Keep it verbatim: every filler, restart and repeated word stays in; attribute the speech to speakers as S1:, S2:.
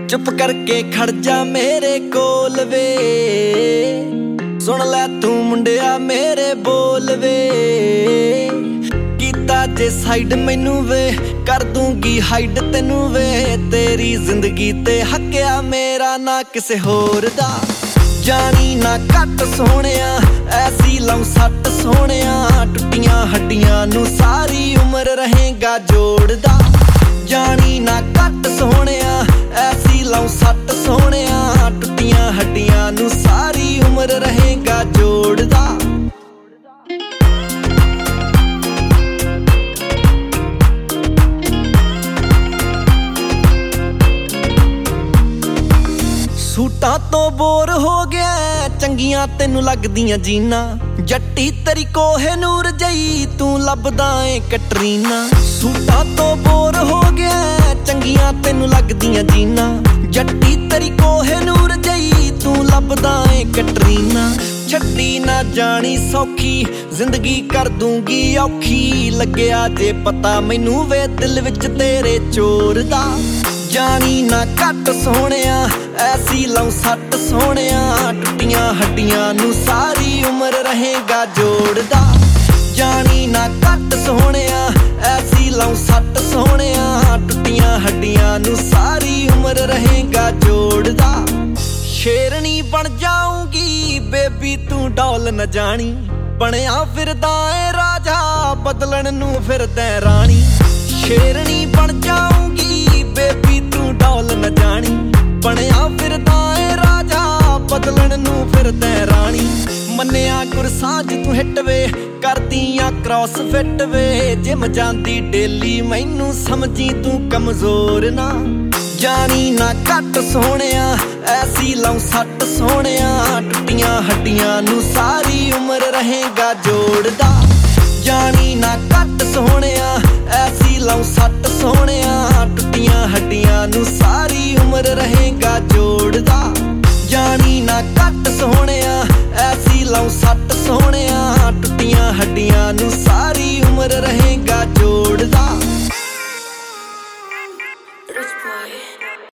S1: चुप करके खड़ जा मेरे कोल वे, सुन लै तू मुंडिया मेरे बोल वे। कीता जे साइड मैनू वे, कर दूंगी हाइड तेनू वे। तेरी जिंदगी ते हक्या मेरा ना किसे होर दा। जानी ना घट सोहणिया ऐसी लौ सट सोहणिया, टुटियां हड्डियां नू सारी उम्र रहेगा जोड़दा। जानी ना घट सोहणिया ऐसी लौ सट सोहणिया, टुटियां हड्डियां नू सारी उम्र रहेगा जोड़दा। सूटां तो बोर हो गया चंगियां तेनू लगदियां जीना, जट्टी तेरी कोहे नूर जई तू लभदा ए कटरीना। सूटां तो बोर हो गया चंगियां तेनू लगदियां जीना, जट्टी तेरी कोहे नूर जई तू लभदा ए कटरीना। छड्डी ना जानी सौखी जिंदगी कर दूंगी औखी, लग्या जे पता मैनू वे दिल विच तेरे चोर दा। जानी ना घट सोहणिया ऐसी लौ सट सोहणिया, टुटियां हड्डियां नू सारी उम्र रहेगा जोड़दा। जानी ना घट सोहणिया ऐसी लौ सट सोहणिया, टुटियां हड्डियां नू सारी उम्र रहेगा जोड़दा। शेरनी बन जाऊंगी बेबी तू डौल न जानी, बनया फिरदा ए राजा बदलन नू फिरदा रानी। शेरनी बन जाऊंगी बेबी तू डौल न जानी, बनया फिरदा ए राजा बदलन नू फिरदा रानी। मन्निया गुरसाज तू हिट वे, करदियां क्रॉस फिट वे। जिम जांदी डेली मैनू समझी तू कमजोर ना। जानी ना घट सोहणिया ऐसी लौ सट सोहणिया, टुटियां हड्डियां नू सारी उम्र रहेगा जोड़दा। जानी ना घट सोहणिया